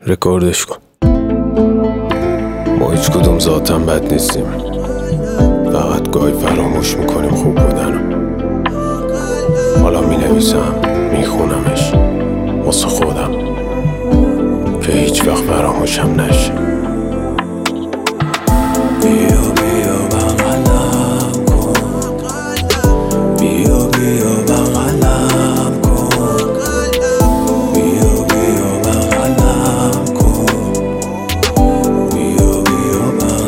رکوردش کن. ما هیچ کدوم ذاتاً بد نیستیم، فقط گاهی فراموش میکنیم خوب بودنو. حالا مینویسم، میخونمش واسه خودم که هیچ وقت فراموشم نشه. بیا بیا بغلم کن، بیا بیا بغلم کن، بیا بیا بغلم کن، بیا بیا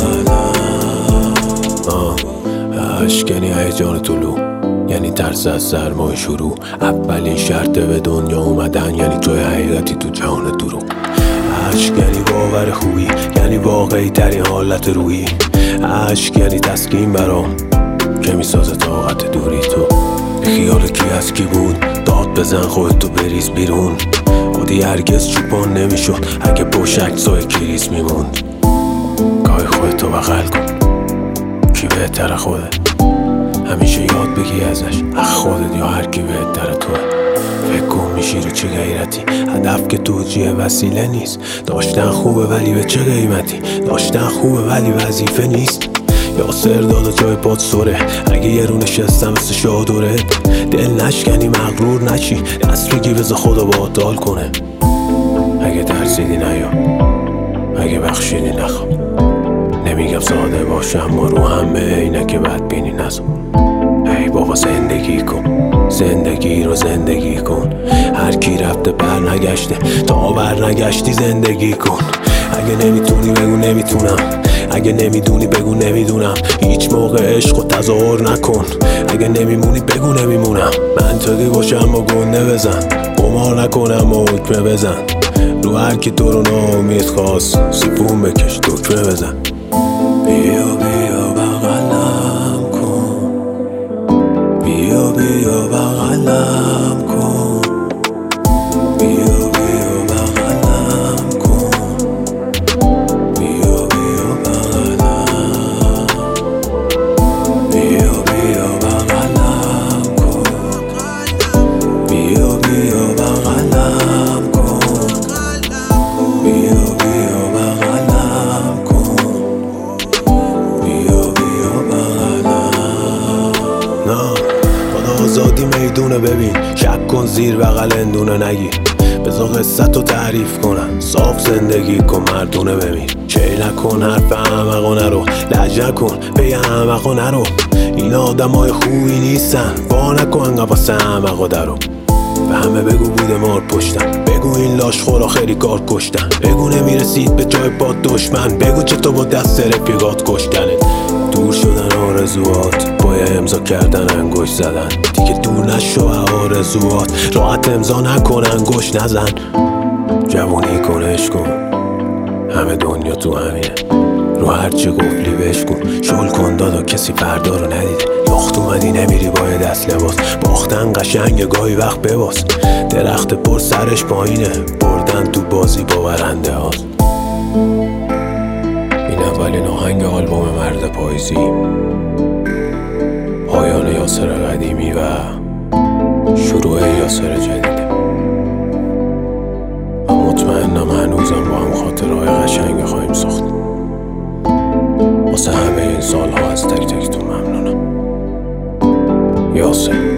بغلم. عشق یعنی هیجان طلوع، یعنی ترس از سرمای شروع. اولین شرط به دنیا اومدن یعنی توی حقیقتی تو جهان دروغ. عشق یعنی باور خوبی، یعنی واقعی ترین حالت روحی. عشق یعنی تسکین برام که میسازه طاقت دوری. تو خیال کی از کی بود؟ داد بزن خودتو بریز بیرون. عادی هرگز چوپان نمیشد اگه پشت عکسای کریس میموند. گاهی خودتو بغل کن، کی بهتر خوده؟ همیشه یاد بگی ازش، خودت یا هر کی بهتر توه. فکر کن میشی رو چه غیرتی، هدف که توجیه وسیله نیست. داشتن خوبه ولی به چه قیمتی؟ داشتن خوبه ولی وظیفه نیست. یاسر دادا جای پاد سره، اگه یه رو نشستم مثل شادورت. دل نشکنی مغرور نشی، دست بگی بذار خدا باهات دال کنه. اگه ترسیدی نیا، اگه بخشیدی نخوا. نمیگم ساده باشه اما رو همه عینک بدبینی نزن. ای بابا زندگی کن، زندگی رو زندگی کن. هر کی رفته بر نگشته، تا بر نگشتی زندگی کن. اگه نمیتونی بگو نمیتونم، اگه نمیدونی بگو نمیدونم. هیچ موقع عشق و تظاهر نکن، اگه نمیمونی بگو نمیمونم. منطقی باشه اما گنده بزن، قمار نکنم و حکمه بزن. رو هر کی تو رو ناامید خواست سیفون بکش دکمه بزن. بیا بیا بغلم کن، بیا بیا بغلم کن، بیا بیا بغلم کن، بیا بیا بغلم، بیا بیا بغلم کن، بیا بیا بغلم کن، بیا بیا بغلم کن، بیا بیا بغلم. نه خدا آزادی میدونه، ببین شک کن زیر بغل اندونه نگی. بذار قصت رو تعریف کنم، صاف زندگی کن مردونه ببین. چه نکن حرف احمقا نرو، لج نکن به احمقا نرو. این آدمای خوبی نیستن، وا نکن قفس احمقا درو. به همه بگو بوده مار پشتم، بگو این لاشخورا خیلی کار کشتن. بگو نمیرسید به جای پاد دشمن، بگو چطور با دست رفیقات کشتنت. دور شدن آرزوات، با امضا کردن انگشت زدن. دیگه دور نشو آرزوات، راحت امضا نکن انگشت نزن. جوونی کن عشق کن، همه دنیا تو همینه. رو هرچی قفلی بشکن، شل کن دادا کسی فردا رو ندیده. یخت اومدی نمیری با دست لباس، باختن قشنگ گاهی وقت بباس. درخت پر سرش پایینه، بردن تو بازی با برنده هاست. این اولین آهنگ آلبوم مرد پاییزی، پایان یاسر قدیمی و شروع یاسر جدیده. من مطمئنم هنوزم با هم خاطرهای قشنگ خواهیم ساخت. واسه همه این سالها از تک تکتون ممنونم. یاسر.